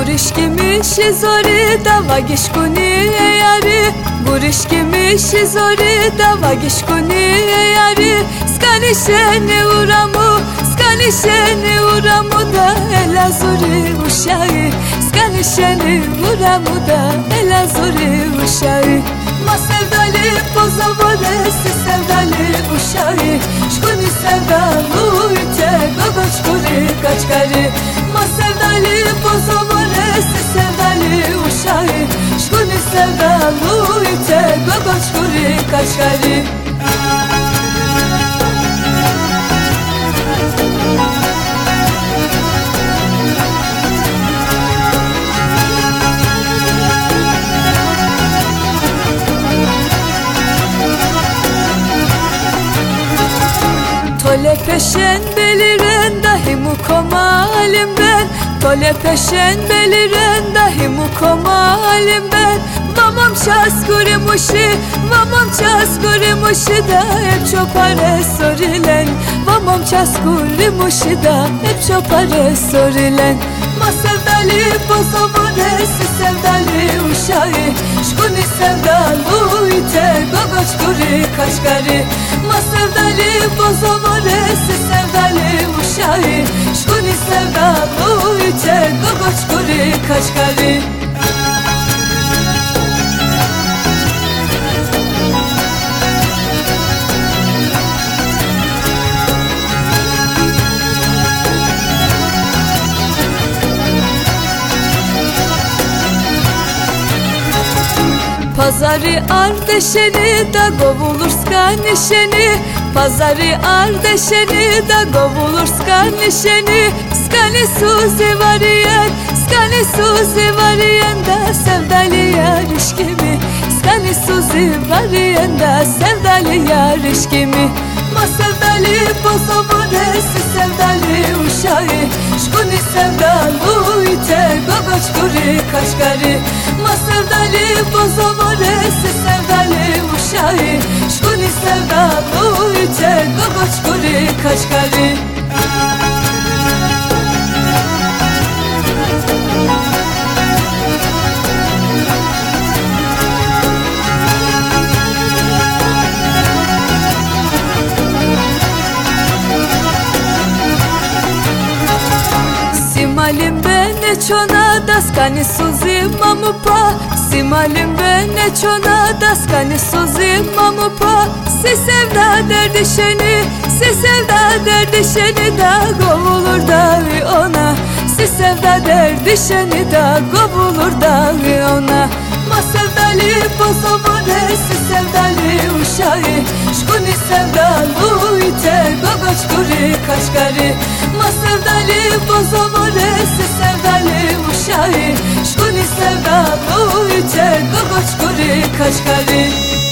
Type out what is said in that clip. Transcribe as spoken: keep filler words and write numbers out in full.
Gurishkimi shizori dava gishkuni yari Gurishkimi shizori dava gishkuni yari Skani sheni uramu, skani sheni uramu da ela zori ushai Skani sheni uramu da ela zori ushai Ma sevdali pozavore si sevdali ushai Shkuni sevdalu ite gogoç kuri kaçkari Ma sevdali pozavore si sevdali ushai Shkuni sevdalu ite gogoç kuri kaçkari Tole peşen beliren dahi mukomalim ben Tole peşen beliren dahi mukomalim ben Vamam ças kurimuşi, vamam ças kurimuşi da hep çopare sorilen Vamam ças kurimuşi da hep çopare sorilen Ma sevdali pozavore si sevdali uşai Shkuni sevdalu ite gogoç kuri kaçkari Ma sevdali pozavore si sevdali uşai Shkuni sevdalu ite gogoç kuri kaçkari Pazarı ardeşeni da govulur skanişeni Pazarı ardeşeni da govulur skanişeni Skani suzi variyen, skani suzi variyen da sevdali yarış kimi Skani suzi variyen da sevdali yarış kimi Ma sevdali pozavore si sevdali uşai Shkuni sevdalu ite gogoç kuri kaçkari Ma sevdali pozavore si sevdali uşai Shkuni sevdalu ite gogoç kuri kaçkari Simalim bene çona da skani suzi mamu pa Simalim bene çona da skani suzi mamu pa Si sevda derdişeni, si sevda derdişeni da govulur da ona Si sevda derdişeni da govulur da ona Ma sevdali pozavore si sevdali uşai Shkuni sevdalu ite gogoç kuri kaçkari Ma sevdali pozavore si sevdali uşai Shkuni sevdalu ite gogoç kuri kaçkari